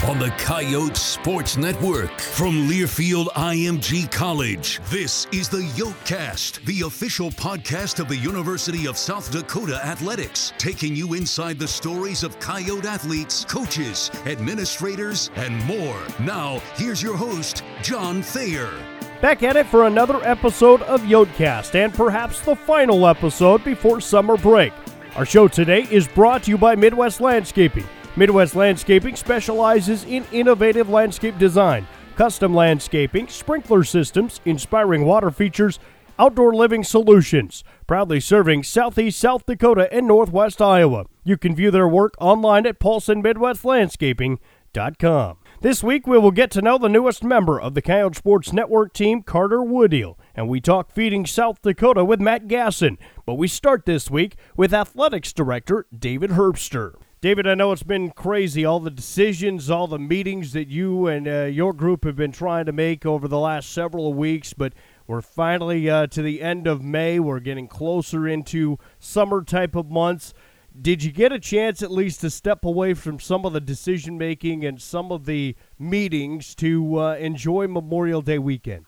on the Coyote Sports Network. From Learfield IMG College, this is the Yotecast, the official podcast of the University of South Dakota Athletics, taking you inside the stories of Coyote athletes, coaches, administrators, and more. Now, here's your host, John Thayer. Back at it for another episode of Yotecast, and perhaps the final episode before summer break. Our show today is brought to you by Midwest Landscaping. Midwest Landscaping specializes in innovative landscape design, custom landscaping, sprinkler systems, inspiring water features, outdoor living solutions. Proudly serving Southeast South Dakota and Northwest Iowa. You can view their work online at PaulsonMidwestLandscaping.com. This week, we will get to know the newest member of the Coyote Sports Network team, Carter Woodhill, and we talk Feeding South Dakota with Matt Gasson. But we start this week with Athletics Director David Herbster. David, I know it's been crazy, all the decisions, all the meetings that you and your group have been trying to make over the last several weeks, but we're finally to the end of May. We're getting closer into summer type of months. Did you get a chance at least to step away from some of the decision-making and some of the meetings to enjoy Memorial Day weekend?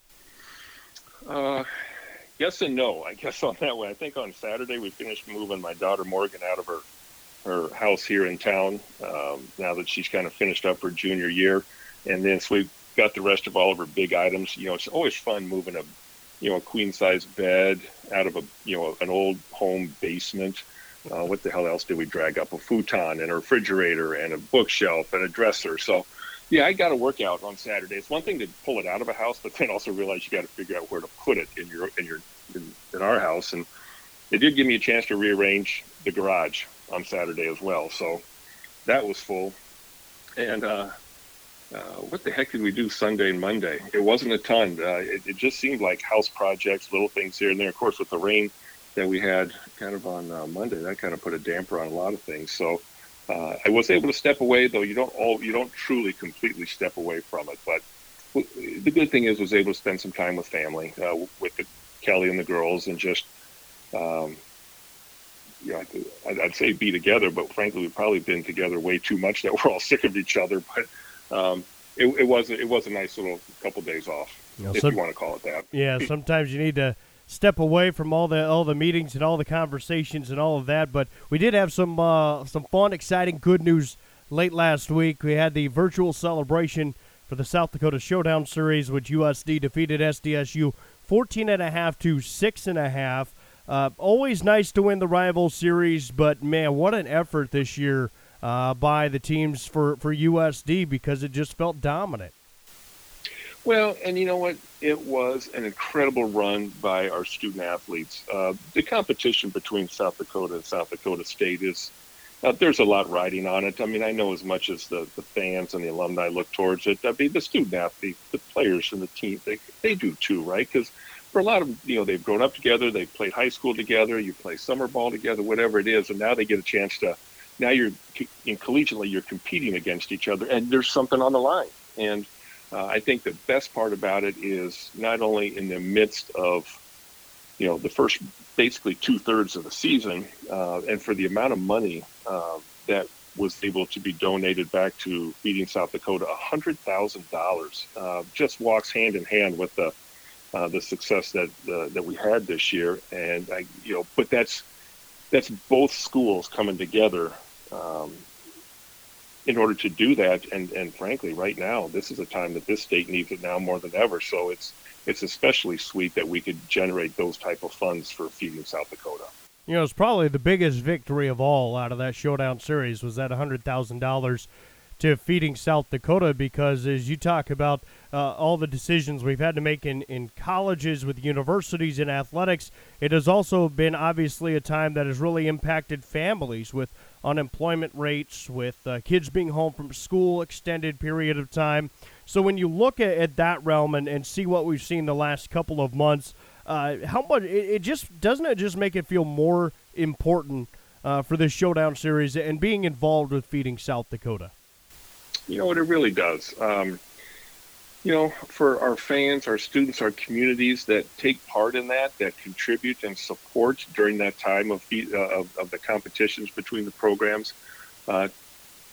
Yes and no, I guess, on that way. I think on Saturday we finished moving my daughter Morgan out of her house here in town, now that she's kind of finished up her junior year. And then so we got the rest of all of her big items. You know, it's always fun moving a queen-size bed out of an old home basement. What the hell else did we drag up? A futon and a refrigerator and a bookshelf and a dresser. So, yeah, I got to work out on Saturday. It's one thing to pull it out of a house, but then also realize you got to figure out where to put it in our house. And it did give me a chance to rearrange the garage on Saturday as well. So that was full. And what the heck did we do Sunday and Monday? It wasn't a ton. It just seemed like house projects, little things here and there. Of course, with the rain that we had kind of on Monday, that kind of put a damper on a lot of things. So I was able to step away, though you don't truly completely step away from it. But the good thing is, was able to spend some time with family, with Kelly and the girls, and just I'd say be together, but frankly, we've probably been together way too much that we're all sick of each other. But it was a nice little couple days off, if you want to call it that. Yeah, sometimes you need to step away from all the meetings and all the conversations and all of that. But we did have some fun, exciting, good news late last week. We had the virtual celebration for the South Dakota Showdown Series, which USD defeated SDSU 14.5 to 6.5. Always nice to win the rival series, but man, what an effort this year by the teams for USD, because it just felt dominant. Well, and you know what? It was an incredible run by our student athletes. The competition between South Dakota and South Dakota State is, there's a lot riding on it. I mean, I know as much as the fans and the alumni look towards it. I mean, the student athletes, the players and the team, they do too, right? Because for a lot of them, they've grown up together, they've played high school together, you play summer ball together, whatever it is, and now they get a chance to, now collegiately, you're competing against each other, and there's something on the line. And I think the best part about it is not only in the midst of, the first basically 2/3 of the season, and for the amount of money that was able to be donated back to Feeding South Dakota, $100,000 just walks hand in hand with the success that we had this year. And but that's both schools coming together in order to do that. And frankly, right now, this is a time that this state needs it now more than ever. So it's especially sweet that we could generate those type of funds for Feeding South Dakota. It's probably the biggest victory of all out of that Showdown Series was that $100,000 to Feeding South Dakota, because as you talk about all the decisions we've had to make in colleges, with universities, and athletics, it has also been obviously a time that has really impacted families with unemployment rates, with kids being home from school extended period of time. So when you look at that realm and see what we've seen the last couple of months, how much it just doesn't it just make it feel more important for this Showdown Series and being involved with Feeding South Dakota? You know what, it really does. For our fans, our students, our communities that take part in that contribute and support during that time of the competitions between the programs,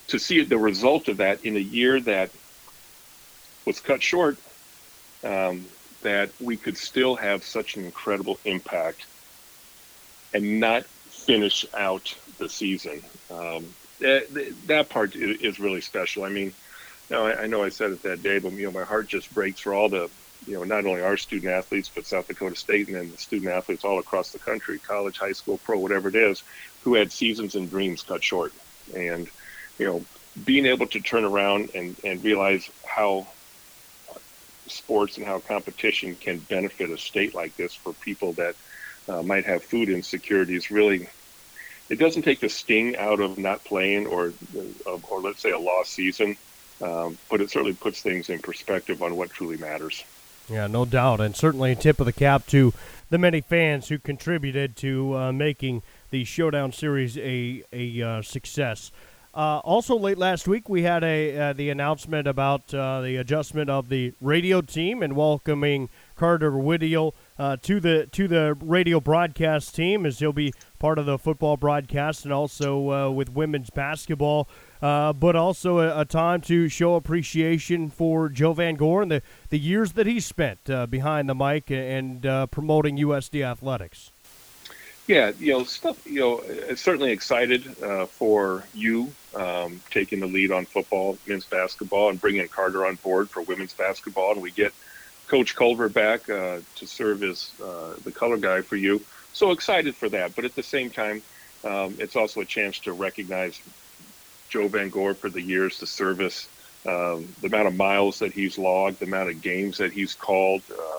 to see the result of that in a year that was cut short, that we could still have such an incredible impact and not finish out the season. That part is really special. I mean, I know I said it that day, but my heart just breaks for all the, not only our student athletes, but South Dakota State and then the student athletes all across the country, college, high school, pro, whatever it is, who had seasons and dreams cut short. And, being able to turn around and realize how sports and how competition can benefit a state like this for people that might have food insecurities, really, it doesn't take the sting out of not playing or let's say a lost season, but it certainly puts things in perspective on what truly matters. Yeah, no doubt, and certainly a tip of the cap to the many fans who contributed to making the Showdown Series a success. Also, late last week, we had the announcement about the adjustment of the radio team and welcoming Carter Whittiel to the radio broadcast team, as he'll be part of the football broadcast and also with women's basketball. But also a time to show appreciation for Joe Van Gore and the years that he spent behind the mic and promoting USD athletics. Yeah, certainly excited for you taking the lead on football, men's basketball, and bringing Carter on board for women's basketball. And we get Coach Culver back to serve as the color guy for you. So excited for that. But at the same time, it's also a chance to recognize Joe Van Gore for the years, the service, the amount of miles that he's logged, the amount of games that he's called,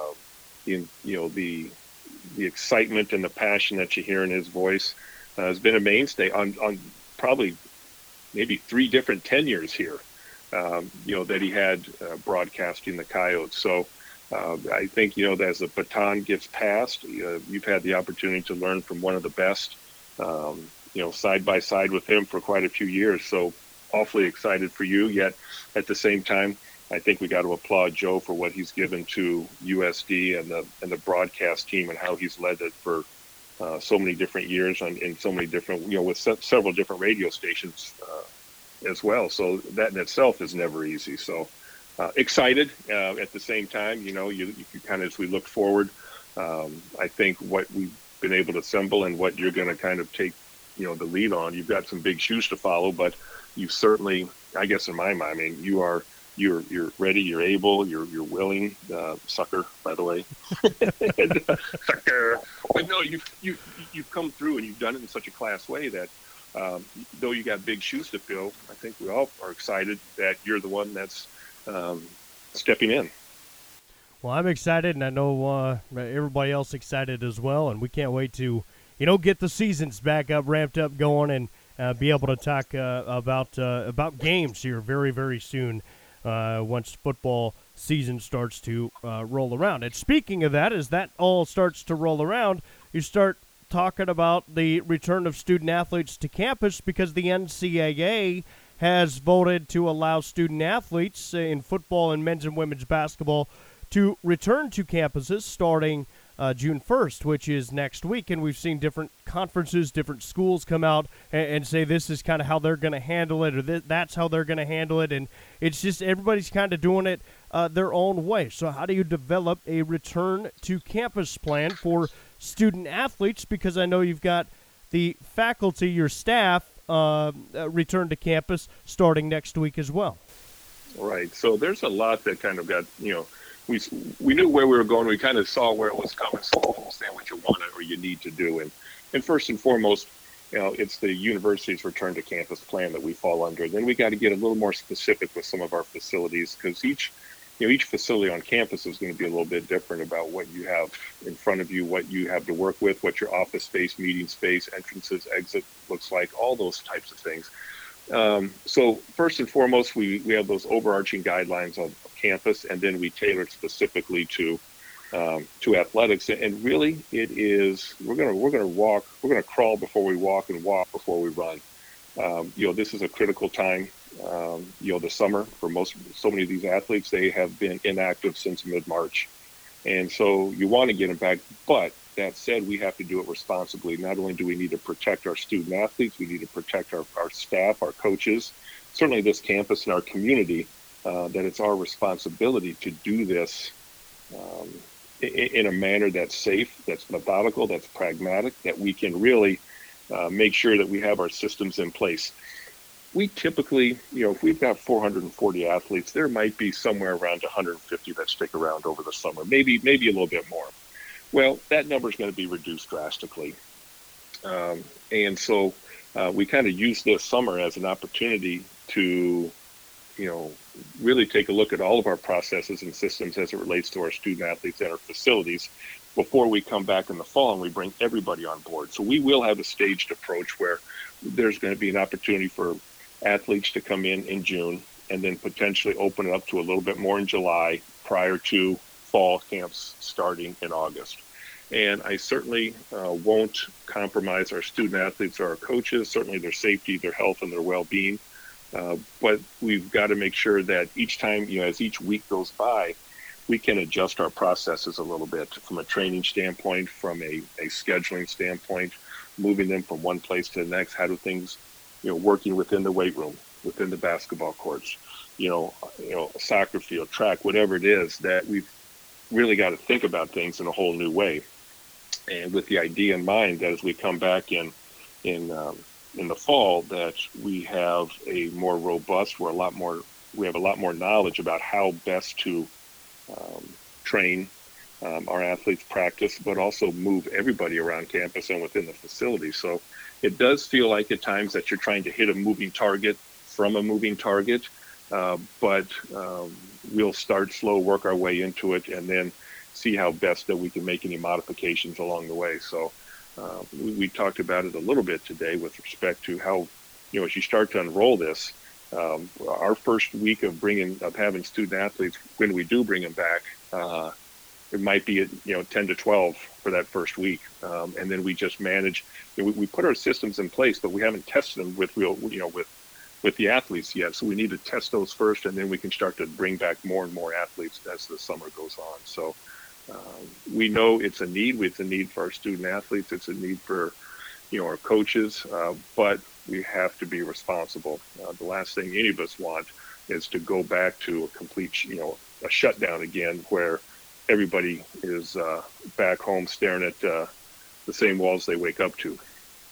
the excitement and the passion that you hear in his voice has been a mainstay on probably maybe 3 different tenures here, that he had broadcasting the Coyotes. So I think, as the baton gets passed, you've had the opportunity to learn from one of the best, side by side with him for quite a few years. So awfully excited for you. Yet at the same time, I think we got to applaud Joe for what he's given to USD and the broadcast team and how he's led it for so many different years and so many different, with several different radio stations as well. So that in itself is never easy. So excited at the same time, you kind of, as we look forward, I think what we've been able to assemble and what you're going to kind of take, the lead on, you've got some big shoes to follow, but you certainly, I guess in my mind, I mean, you're ready, you're able, you're willing, sucker, by the way. Sucker. But no, you've come through and you've done it in such a class way that though you got big shoes to fill, I think we all are excited that you're the one that's stepping in. Well, I'm excited, and I know everybody else excited as well, and we can't wait to, get the seasons back up, ramped up, going, and be able to talk about games here very, very soon. Once football season starts to roll around. And speaking of that, as that all starts to roll around, you start talking about the return of student athletes to campus because the NCAA has voted to allow student athletes in football and men's and women's basketball to return to campuses starting June 1st, which is next week, and we've seen different conferences, different schools come out and say this is kind of how they're going to handle it, or that's how they're going to handle it, and it's just everybody's kind of doing it their own way. So how do you develop a return to campus plan for student athletes? Because I know you've got the faculty, your staff, return to campus starting next week as well. Right. So there's a lot that kind of got, we knew where we were going. We kind of saw where it was coming, so we understand what you want or you need to do. And first and foremost, it's the university's return to campus plan that we fall under. Then we got to get a little more specific with some of our facilities because each facility on campus is going to be a little bit different about what you have in front of you, what you have to work with, what your office space, meeting space, entrances, exit looks like, all those types of things. So first and foremost, we have those overarching guidelines on campus, and then we tailor it specifically to athletics. And really, it is we're gonna crawl before we walk and walk before we run. This is a critical time. The summer for so many of these athletes, they have been inactive since mid-March, and so you want to get them back. But that said, we have to do it responsibly. Not only do we need to protect our student athletes, we need to protect our staff, our coaches, certainly this campus and our community, that it's our responsibility to do this in a manner that's safe, that's methodical, that's pragmatic, that we can really make sure that we have our systems in place. We typically, if we've got 440 athletes, there might be somewhere around 150 that stick around over the summer, maybe a little bit more. Well, that number is going to be reduced drastically. And so we kind of use this summer as an opportunity to, really take a look at all of our processes and systems as it relates to our student athletes and our facilities before we come back in the fall and we bring everybody on board. So we will have a staged approach where there's going to be an opportunity for athletes to come in June and then potentially open it up to a little bit more in July prior to fall camps starting in August. And I certainly won't compromise our student athletes or our coaches, certainly their safety, their health, and their well-being. But we've got to make sure that each time, as each week goes by, we can adjust our processes a little bit from a training standpoint, from a scheduling standpoint, moving them from one place to the next. How do things, working within the weight room, within the basketball courts, a soccer field, track, whatever it is, that we've really got to think about things in a whole new way. And with the idea in mind that as we come back in the fall, that we have a more robust, we have a lot more knowledge about how best to train our athletes, practice, but also move everybody around campus and within the facility. So it does feel like at times that you're trying to hit a moving target from a moving target, but we'll start slow, work our way into it, and then see how best that we can make any modifications along the way. So we talked about it a little bit today with respect to how, as you start to unroll this, our first week of having student athletes, when we do bring them back, it might be 10 to 12 for that first week, and then we just manage. We put our systems in place, but we haven't tested them with with the athletes yet. So we need to test those first, and then we can start to bring back more and more athletes as the summer goes on. So we know it's a need. It's a need for our student athletes. It's a need for our coaches, but we have to be responsible. The last thing any of us want is to go back to a complete, a shutdown again, where everybody is back home staring at the same walls they wake up to.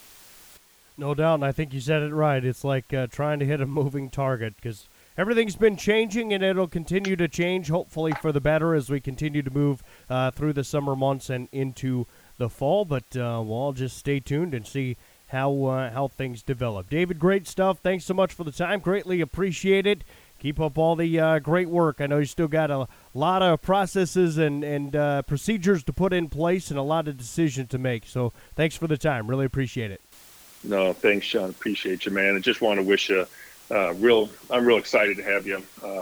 No doubt, and I think you said it right. It's like trying to hit a moving target, because everything's been changing, and it'll continue to change, hopefully for the better, as we continue to move through the summer months and into the fall. But we'll all just stay tuned and see how things develop. David, great stuff. Thanks so much for the time. Greatly appreciate it. Keep up all the great work. I know you still got a lot of processes and procedures to put in place and a lot of decisions to make. So thanks for the time. Really appreciate it. No, thanks, Sean. Appreciate you, man. I just want to wish you I'm real excited to have you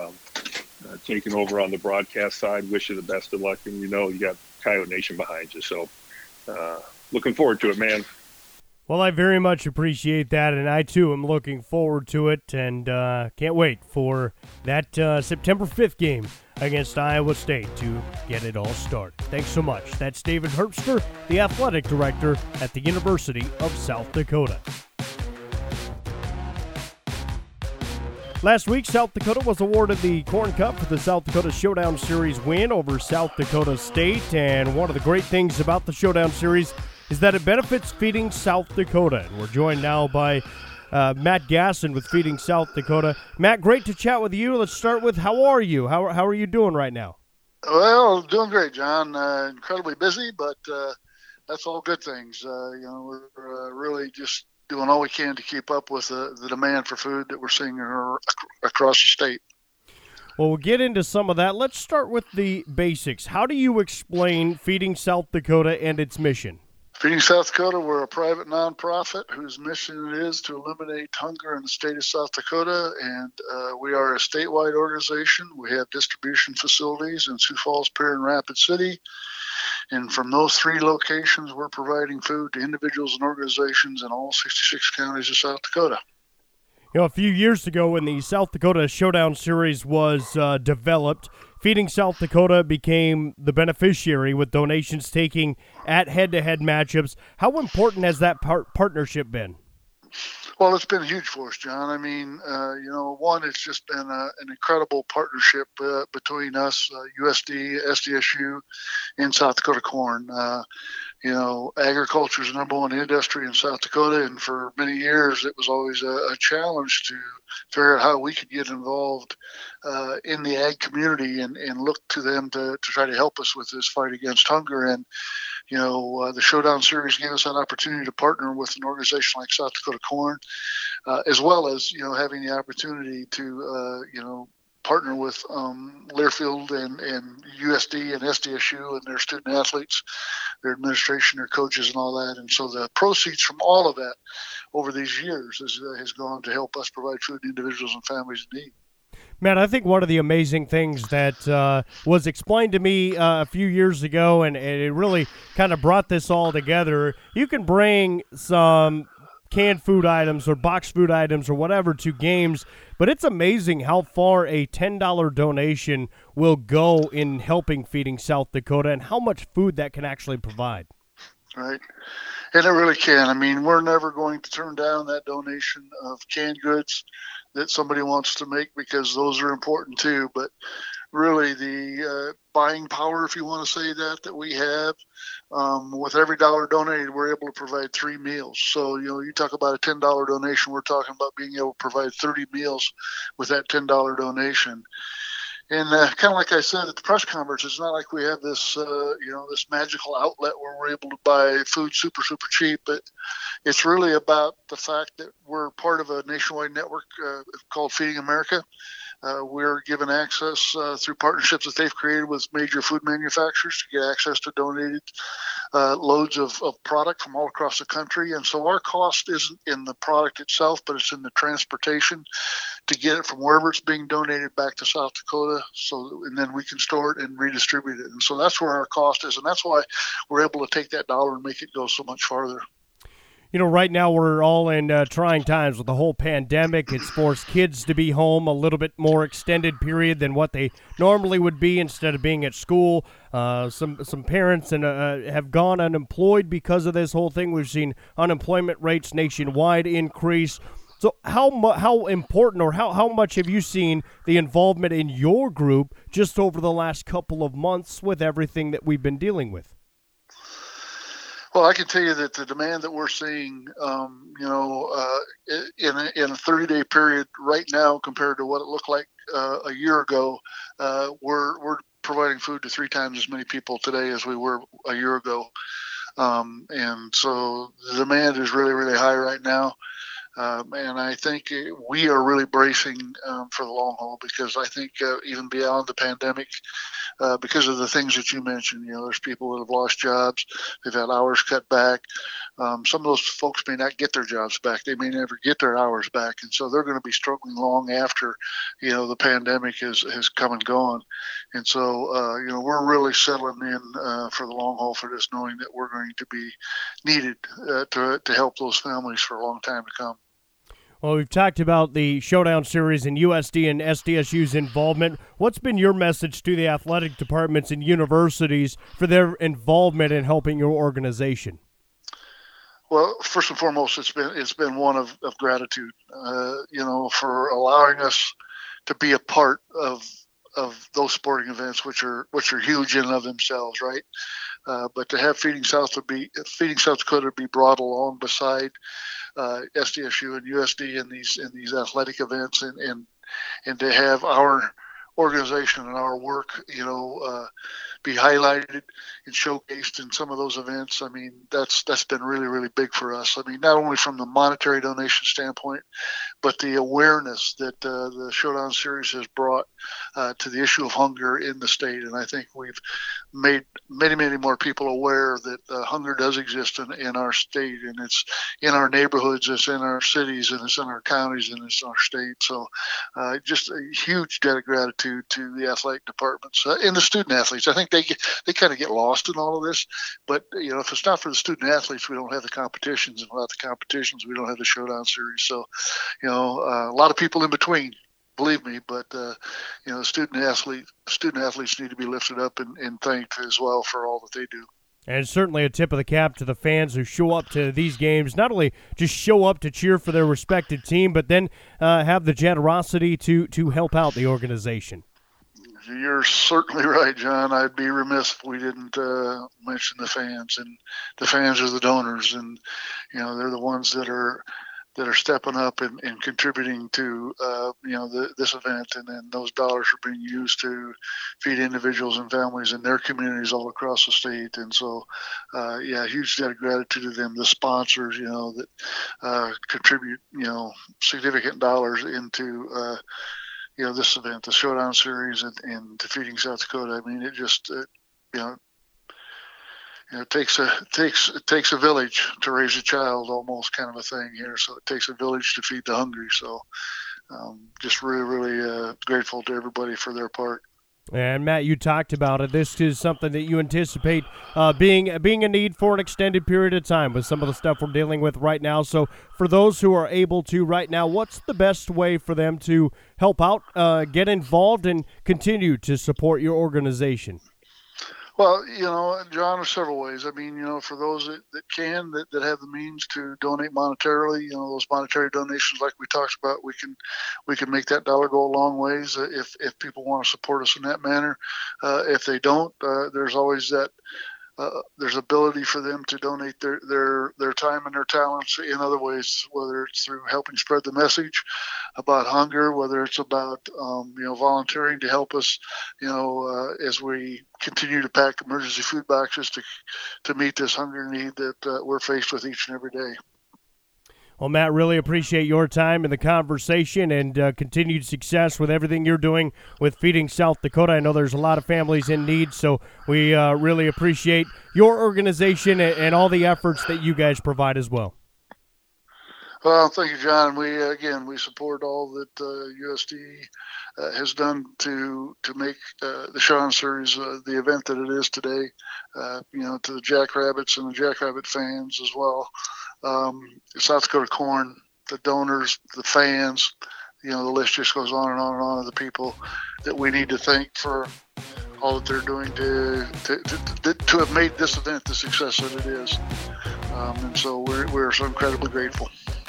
taking over on the broadcast side. Wish you the best of luck, and you got Coyote Nation behind you. So looking forward to it, man. Well, I very much appreciate that, and I, too, am looking forward to it, and can't wait for that September 5th game against Iowa State to get it all started. Thanks so much. That's David Herbster, the athletic director at the University of South Dakota. Last week, South Dakota was awarded the Corn Cup for the South Dakota Showdown Series win over South Dakota State, and one of the great things about the Showdown Series is that it benefits Feeding South Dakota. And we're joined now by Matt Gasson with Feeding South Dakota. Matt, great to chat with you. Let's start with, how are you? How are you doing right now? Well, doing great, John. Incredibly busy, but that's all good things. We're really just doing all we can to keep up with the demand for food that we're seeing across the state. Well, we'll get into some of that. Let's start with the basics. How do you explain Feeding South Dakota and its mission? Feeding South Dakota, we're a private nonprofit whose mission it is to eliminate hunger in the state of South Dakota, and we are a statewide organization. We have distribution facilities in Sioux Falls, Pierre, and Rapid City. And from those three locations, we're providing food to individuals and organizations in all 66 counties of South Dakota. A few years ago when the South Dakota Showdown Series was developed, Feeding South Dakota became the beneficiary, with donations taking at head-to-head matchups. How important has that partnership been? Well, it's been huge for us, John. I mean, one, it's just been an incredible partnership between us, USD, SDSU, and South Dakota Corn. Agriculture is the number one industry in South Dakota, and for many years it was always a challenge to figure out how we could get involved in the ag community and look to them to try to help us with this fight against hunger. And the Showdown Series gave us that opportunity to partner with an organization like South Dakota Corn, as well as having the opportunity to partner with Learfield and USD and SDSU and their student athletes, their administration, their coaches, and all that. And so the proceeds from all of that over these years has gone to help us provide food to individuals and families in need. Matt, I think one of the amazing things that was explained to me a few years ago, and it really kind of brought this all together, you can bring some canned food items or boxed food items or whatever to games, but it's amazing how far a $10 donation will go in helping Feeding South Dakota and how much food that can actually provide. Right. And it really can. I mean, we're never going to turn down that donation of canned goods that somebody wants to make, because those are important too. But really the buying power, if you want to say that we have, with every dollar donated, we're able to provide 3 meals. So, you talk about a $10 donation, we're talking about being able to provide 30 meals with that $10 donation. And kind of like I said at the press conference, it's not like we have this, this magical outlet where we're able to buy food super, super cheap. But it's really about the fact that we're part of a nationwide network called Feeding America. We're given access through partnerships that they've created with major food manufacturers to get access to donated loads of product from all across the country. And so our cost isn't in the product itself, but it's in the transportation to get it from wherever it's being donated back to South Dakota, and then we can store it and redistribute it. And so that's where our cost is, and that's why we're able to take that dollar and make it go so much farther. Right now we're all in trying times with the whole pandemic. It's forced kids to be home a little bit more extended period than what they normally would be instead of being at school. Some parents have gone unemployed because of this whole thing. We've seen unemployment rates nationwide increase. So how important or how much have you seen the involvement in your group just over the last couple of months with everything that we've been dealing with? Well, I can tell you that the demand that we're seeing, in a 30-day period right now compared to what it looked like a year ago, we're providing food to 3 times as many people today as we were a year ago. And so the demand is really, really high right now. And I think we are really bracing for the long haul, because I think even beyond the pandemic, because of the things that you mentioned, there's people that have lost jobs, they've had hours cut back. Some of those folks may not get their jobs back. They may never get their hours back. And so they're going to be struggling long after, the pandemic has come and gone. And so, we're really settling in for the long haul for this, knowing that we're going to be needed to help those families for a long time to come. Well, we've talked about the Showdown Series and USD and SDSU's involvement. What's been your message to the athletic departments and universities for their involvement in helping your organization? Well, first and foremost, it's been one of gratitude, for allowing us to be a part of those sporting events, which are huge in and of themselves, right? But to have Feeding South Dakota be brought along beside SDSU and USD in these athletic events, and to have our organization and our work, be highlighted and showcased in some of those events. I mean, that's been really, really big for us. I mean, not only from the monetary donation standpoint, but the awareness that the Showdown Series has brought to the issue of hunger in the state. And I think we've made many, many more people aware that hunger does exist in our state, and it's in our neighborhoods, it's in our cities, and it's in our counties, and it's in our state. So just a huge debt of gratitude to the athletic departments and the student athletes. I think they kind of get lost in all of this, but if it's not for the student athletes, we don't have the competitions, and without the competitions, we don't have the Showdown Series. So, a lot of people in between, believe me, but student athletes need to be lifted up and thanked as well for all that they do. And certainly a tip of the cap to the fans who show up to these games, not only just show up to cheer for their respective team, but then have the generosity to help out the organization. You're certainly right, John. I'd be remiss if we didn't mention the fans, and the fans are the donors, and they're the ones that are stepping up and contributing to this event, and then those dollars are being used to feed individuals and families in their communities all across the state. And so huge debt of gratitude to them, the sponsors that contribute significant dollars into this event, the Showdown Series, and to Feeding South Dakota. I mean, it just it takes a village to raise a child, almost kind of a thing here. So it takes a village to feed the hungry. So just really grateful to everybody for their part. And Matt, you talked about it. This is something that you anticipate being a need for an extended period of time with some of the stuff we're dealing with right now. So for those who are able to right now, what's the best way for them to help out, get involved, and continue to support your organization? Well, John, there's several ways. I mean, for those that can, that have the means to donate monetarily, those monetary donations, like we talked about, we can make that dollar go a long ways if people want to support us in that manner. If they don't, there's always that. There's ability for them to donate their time and their talents in other ways, whether it's through helping spread the message about hunger, whether it's about volunteering to help us as we continue to pack emergency food boxes to meet this hunger need that we're faced with each and every day. Well, Matt, really appreciate your time and the conversation, and continued success with everything you're doing with Feeding South Dakota. I know there's a lot of families in need, so we really appreciate your organization and all the efforts that you guys provide as well. Well, thank you, John. We support all that USD has done to make the Showdown Series the event that it is today. To the Jackrabbits and the Jackrabbit fans as well. South Dakota Corn, the donors, the fans, the list just goes on and on and on of the people that we need to thank for all that they're doing to have made this event the success that it is. And so we're so incredibly grateful.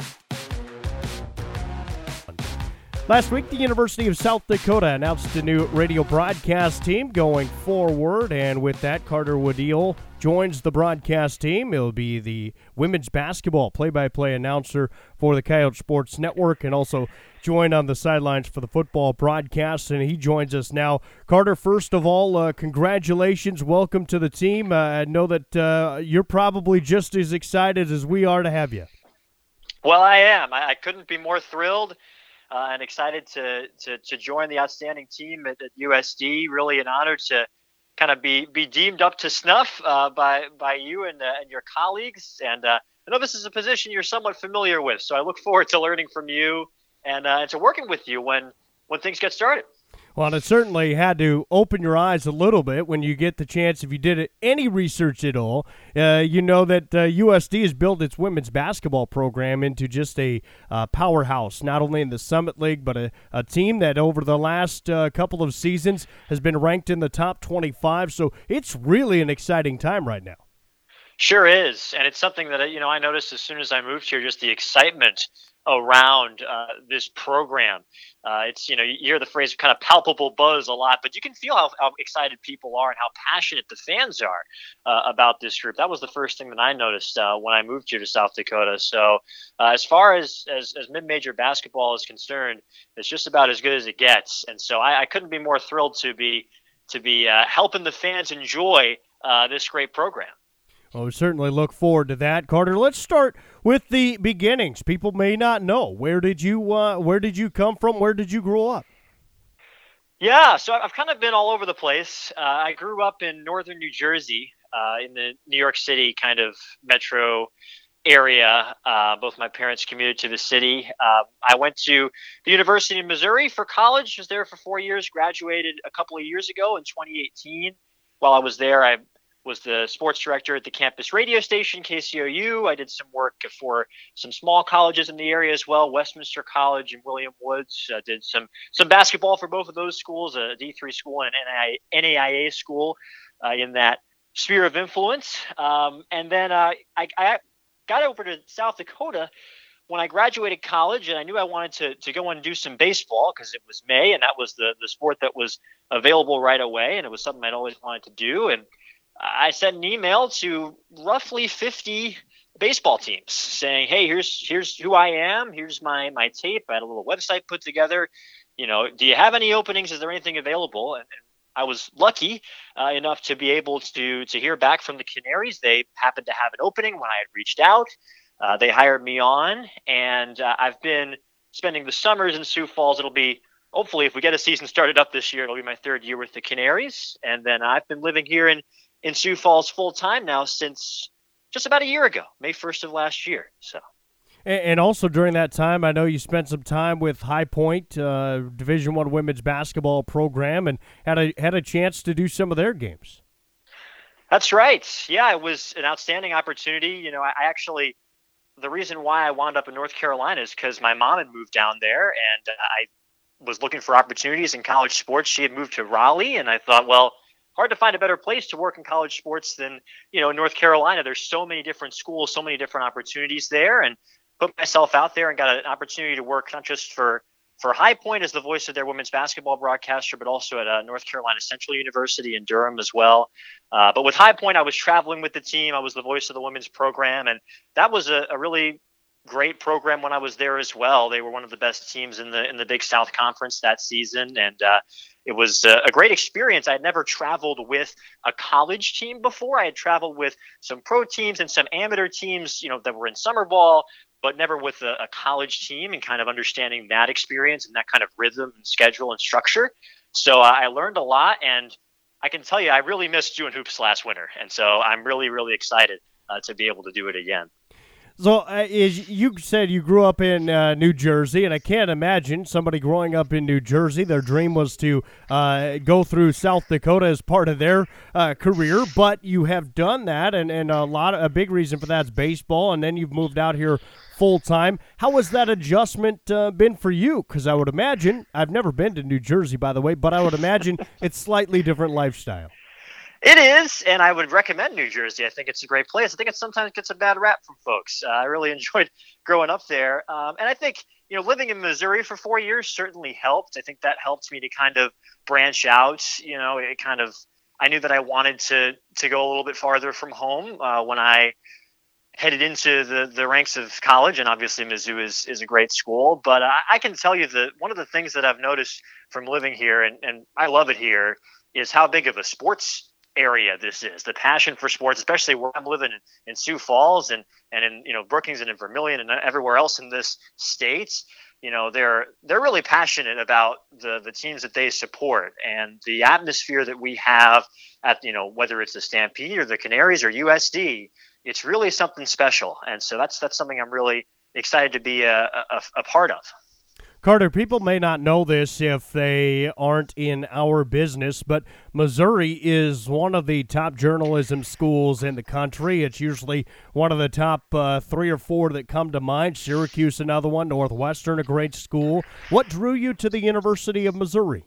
Last week, the University of South Dakota announced a new radio broadcast team going forward, and with that, Carter Woodeel joins the broadcast team. He'll be the women's basketball play-by-play announcer for the Coyote Sports Network, and also join on the sidelines for the football broadcast, and he joins us now. Carter, first of all, congratulations. Welcome to the team. I know that you're probably just as excited as we are to have you. Well, I am. I couldn't be more thrilled. And excited to join the outstanding team at USD. Really an honor to kind of be deemed up to snuff by you and your colleagues. And I know this is a position you're somewhat familiar with, so I look forward to learning from you and to working with you when things get started. Well, it certainly had to open your eyes a little bit when you get the chance, if you did any research at all. You know that USD has built its women's basketball program into just a powerhouse, not only in the Summit League, but a team that over the last couple of seasons has been ranked in the top 25. So it's really an exciting time right now. Sure is. And it's something that, I noticed as soon as I moved here, just the excitement around this program. It's, you hear the phrase kind of palpable buzz a lot, but you can feel how excited people are and how passionate the fans are about this group. That was the first thing that I noticed when I moved here to South Dakota. So as far as mid-major basketball is concerned, it's just about as good as it gets. And so I couldn't be more thrilled to be helping the fans enjoy this great program. Well, we certainly look forward to that. Carter, let's start with the beginnings. People may not know. Where did you come from? Where did you grow up? Yeah, so I've kind of been all over the place. I grew up in northern New Jersey, in the New York City kind of metro area. Both my parents commuted to the city. I went to the University of Missouri for college. Was there for 4 years, graduated a couple of years ago in 2018. While I was there, I was the sports director at the campus radio station, KCOU. I did some work for some small colleges in the area as well, Westminster College and William Woods. Did some basketball for both of those schools, a D3 school and an NAIA school in that sphere of influence. And then I got over to South Dakota when I graduated college, and I knew I wanted to go and do some baseball because it was May, and that was the sport that was available right away, and it was something I'd always wanted to do. And I sent an email to roughly 50 baseball teams saying, hey, here's who I am. Here's my tape. I had a little website put together. Do you have any openings? Is there anything available? And I was lucky enough to be able to hear back from the Canaries. They happened to have an opening when I had reached out. They hired me on, and I've been spending the summers in Sioux Falls. It'll be, hopefully, if we get a season started up this year, it'll be my third year with the Canaries. And then I've been living here in Sioux Falls full time now since just about a year ago, May 1st of last year. So. And also during that time, I know you spent some time with High Point, Division I women's basketball program, and had a chance to do some of their games. That's right. Yeah, it was an outstanding opportunity. I actually, the reason why I wound up in North Carolina is because my mom had moved down there, and I was looking for opportunities in college sports. She had moved to Raleigh, and I thought, well, hard to find a better place to work in college sports than, North Carolina. There's so many different schools, so many different opportunities there, and put myself out there and got an opportunity to work not just for High Point as the voice of their women's basketball broadcaster, but also at North Carolina Central University in Durham as well. But with High Point, I was traveling with the team. I was the voice of the women's program, and that was a really great program when I was there as well. They were one of the best teams in the Big South Conference that season, and it was a great experience. I had never traveled with a college team before. I had traveled with some pro teams and some amateur teams, that were in summer ball, but never with a college team, and kind of understanding that experience and that kind of rhythm and schedule and structure. So I learned a lot, and I can tell you I really missed doing hoops last winter. And so I'm really, really excited to be able to do it again. So as you said, you grew up in New Jersey, and I can't imagine somebody growing up in New Jersey, their dream was to go through South Dakota as part of their career, but you have done that, and a big reason for that is baseball, and then you've moved out here full-time. How has that adjustment been for you? Because I would imagine, I've never been to New Jersey, by the way, but I would imagine it's slightly different lifestyle. It is, and I would recommend New Jersey. I think it's a great place. I think it sometimes gets a bad rap from folks. I really enjoyed growing up there. And I think, living in Missouri for 4 years certainly helped. I think that helped me to kind of branch out. I knew that I wanted to go a little bit farther from home when I headed into the ranks of college, and obviously Mizzou is a great school. But I can tell you that one of the things that I've noticed from living here, and I love it here, is how big of a sports area this is. The passion for sports, especially where I'm living in Sioux Falls and in Brookings and in Vermilion and everywhere else in this state. They're really passionate about the teams that they support, and the atmosphere that we have at whether it's the Stampede or the Canaries or USD. It's really something special, and so that's something I'm really excited to be a part of. Carter, people may not know this if they aren't in our business, but Missouri is one of the top journalism schools in the country. It's usually one of the top 3 or 4 that come to mind. Syracuse, another one. Northwestern, a great school. What drew you to the University of Missouri?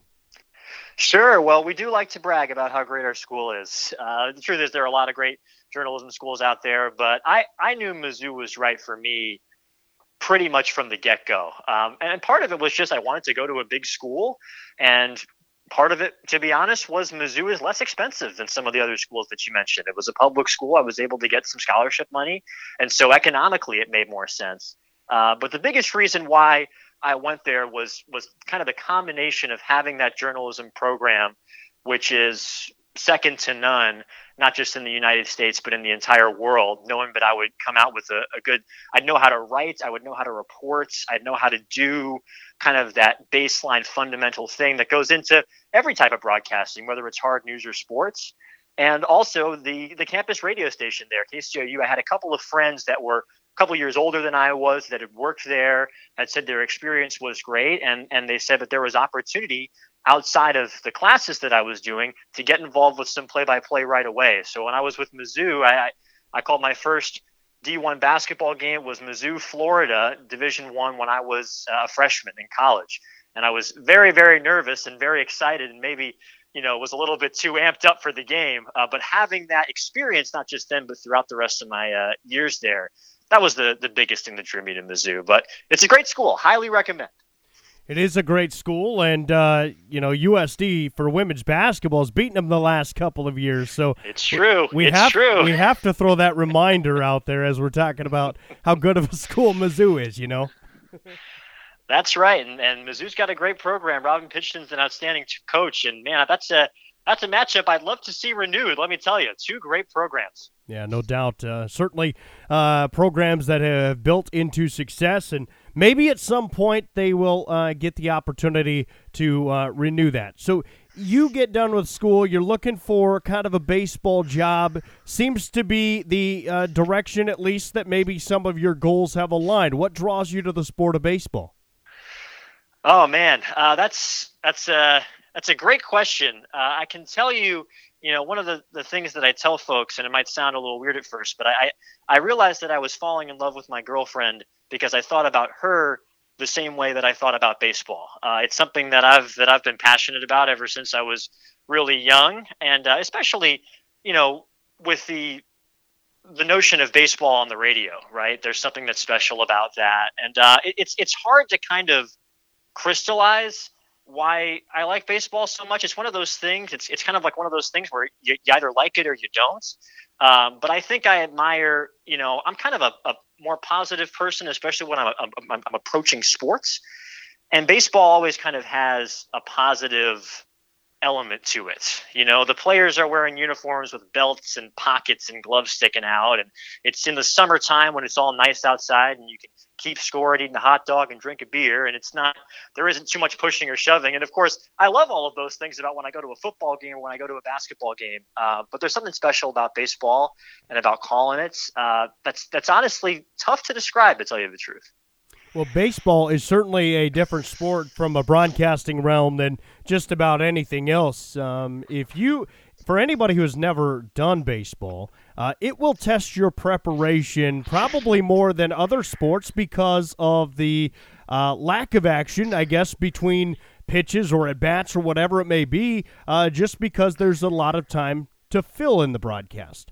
Sure. Well, we do like to brag about how great our school is. The truth is there are a lot of great journalism schools out there, but I knew Mizzou was right for me pretty much from the get-go. And part of it was just I wanted to go to a big school, and part of it, to be honest, was Mizzou is less expensive than some of the other schools that you mentioned. It was a public school. I was able to get some scholarship money, and so economically it made more sense. But the biggest reason why I went there was kind of the combination of having that journalism program, which is second to none, not just in the United States, but in the entire world, knowing that I would come out with a good, I'd know how to write, I would know how to report, I'd know how to do kind of that baseline fundamental thing that goes into every type of broadcasting, whether it's hard news or sports. And also the campus radio station there, KCOU. I had a couple of friends that were a couple years older than I was that had worked there, had said their experience was great, and they said that there was opportunity outside of the classes that I was doing to get involved with some play-by-play right away. So when I was with Mizzou, I called my first D1 basketball game was Mizzou, Florida, Division I, when I was a freshman in college. And I was very, very nervous and very excited and maybe was a little bit too amped up for the game. But having that experience, not just then, but throughout the rest of my years there, that was the biggest thing that drew me to Mizzou. But it's a great school. Highly recommend. It is a great school, and USD for women's basketball has beaten them the last couple of years. So it's true. We have to throw that reminder out there as we're talking about how good of a school Mizzou is. That's right, and Mizzou's got a great program. Robin Pitchton's an outstanding coach, and man, that's a matchup I'd love to see renewed. Let me tell you, 2 great programs. Yeah, no doubt. Certainly programs that have built into success, and maybe at some point they will get the opportunity to renew that. So you get done with school, you're looking for kind of a baseball job. Seems to be the direction, at least, that maybe some of your goals have aligned. What draws you to the sport of baseball? Oh, man, that's a great question. I can tell you, one of the things that I tell folks, and it might sound a little weird at first, but I realized that I was falling in love with my girlfriend because I thought about her the same way that I thought about baseball. It's something that I've been passionate about ever since I was really young, and especially, with the notion of baseball on the radio, right? There's something that's special about that, and it's hard to kind of crystallize why I like baseball so much. It's one of those things. It's kind of like one of those things where you either like it or you don't. But I think I admire. I'm kind of a more positive person, especially when I'm approaching sports. And baseball always kind of has a positive element to it. The players are wearing uniforms with belts and pockets and gloves sticking out, and it's in the summertime when it's all nice outside and you can keep score and eat a hot dog and drink a beer, and there isn't too much pushing or shoving. And of course, I love all of those things about when I go to a football game or when I go to a basketball game. But there's something special about baseball and about calling it. That's honestly tough to describe, to tell you the truth. Well, baseball is certainly a different sport from a broadcasting realm than just about anything else. For anybody who has never done baseball, it will test your preparation probably more than other sports because of the lack of action, I guess, between pitches or at-bats or whatever it may be, just because there's a lot of time to fill in the broadcast.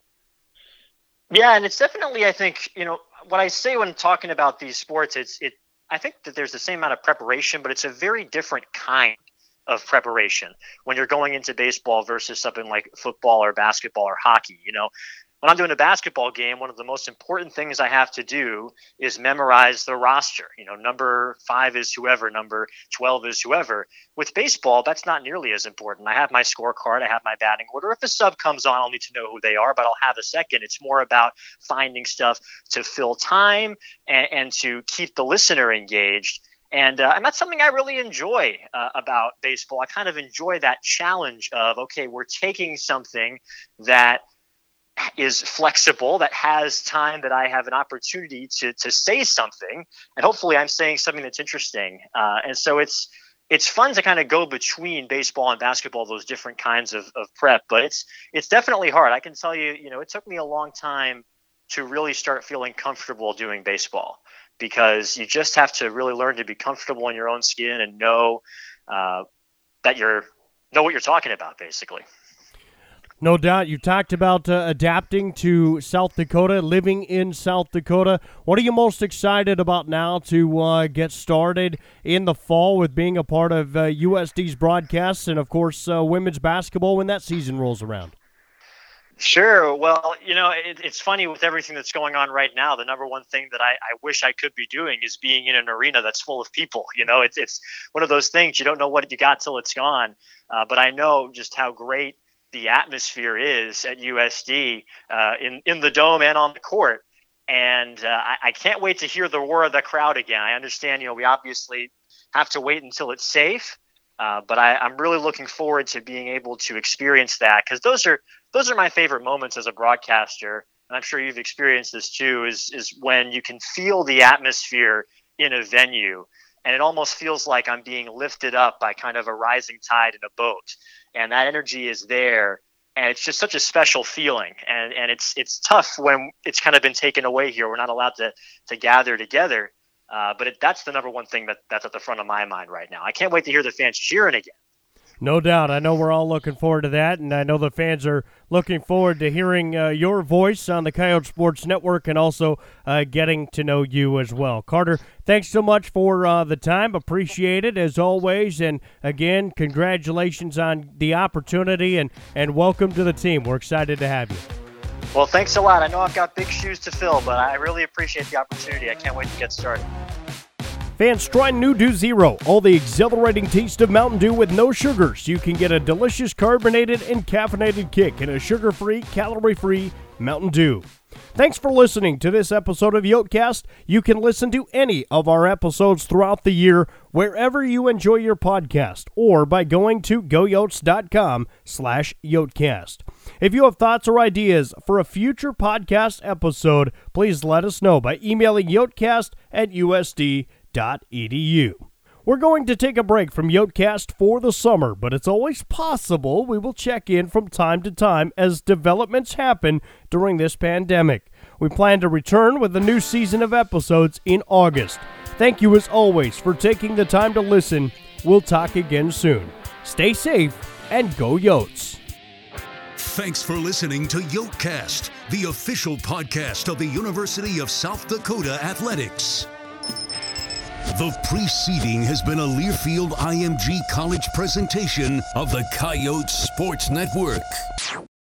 Yeah, and it's definitely, I think, what I say when talking about these sports, I think that there's the same amount of preparation, but it's a very different kind of preparation when you're going into baseball versus something like football or basketball or hockey. When I'm doing a basketball game, one of the most important things I have to do is memorize the roster. Number 5 is whoever, number 12 is whoever. With baseball, that's not nearly as important. I have my scorecard, I have my batting order. If a sub comes on, I'll need to know who they are, but I'll have a second. It's more about finding stuff to fill time and to keep the listener engaged. And that's something I really enjoy about baseball. I kind of enjoy that challenge of, okay, we're taking something that is flexible, that has time, that I have an opportunity to say something, and hopefully I'm saying something that's interesting. And so it's fun to kind of go between baseball and basketball, those different kinds of prep, but it's definitely hard. I can tell you, it took me a long time to really start feeling comfortable doing baseball, because you just have to really learn to be comfortable in your own skin and know what you're talking about, basically. No doubt. You talked about adapting to South Dakota, living in South Dakota. What are you most excited about now to get started in the fall with being a part of USD's broadcasts and, of course, women's basketball when that season rolls around? Sure. Well, it's funny with everything that's going on right now. The number one thing that I wish I could be doing is being in an arena that's full of people. It's one of those things, you don't know what you got till it's gone. But I know just how great the atmosphere is at USD in the dome and on the court. And I can't wait to hear the roar of the crowd again. I understand, we obviously have to wait until it's safe. But I'm really looking forward to being able to experience that, because those are my favorite moments as a broadcaster. And I'm sure you've experienced this too, is when you can feel the atmosphere in a venue. And it almost feels like I'm being lifted up by kind of a rising tide in a boat. And that energy is there. And it's just such a special feeling. And it's tough when it's kind of been taken away here. We're not allowed to gather together. But that's the number one thing that's at the front of my mind right now. I can't wait to hear the fans cheering again. No doubt. I know we're all looking forward to that, and I know the fans are looking forward to hearing your voice on the Coyote Sports Network and also getting to know you as well. Carter, thanks so much for the time. Appreciate it, as always. And, again, congratulations on the opportunity, and welcome to the team. We're excited to have you. Well, thanks a lot. I know I've got big shoes to fill, but I really appreciate the opportunity. I can't wait to get started. Fans, try New Dew Zero, all the exhilarating taste of Mountain Dew with no sugars. You can get a delicious carbonated and caffeinated kick in a sugar-free, calorie-free Mountain Dew. Thanks for listening to this episode of Yotecast. You can listen to any of our episodes throughout the year wherever you enjoy your podcast or by going to goyotes.com/Yotecast. If you have thoughts or ideas for a future podcast episode, please let us know by emailing yotecast@usd.edu. We're going to take a break from Yotecast for the summer, but it's always possible we will check in from time to time as developments happen during this pandemic. We plan to return with a new season of episodes in August. Thank you as always for taking the time to listen. We'll talk again soon. Stay safe and go Yotes. Thanks for listening to Yotecast, the official podcast of the University of South Dakota Athletics. The preceding has been a Learfield IMG College presentation of the Coyote Sports Network.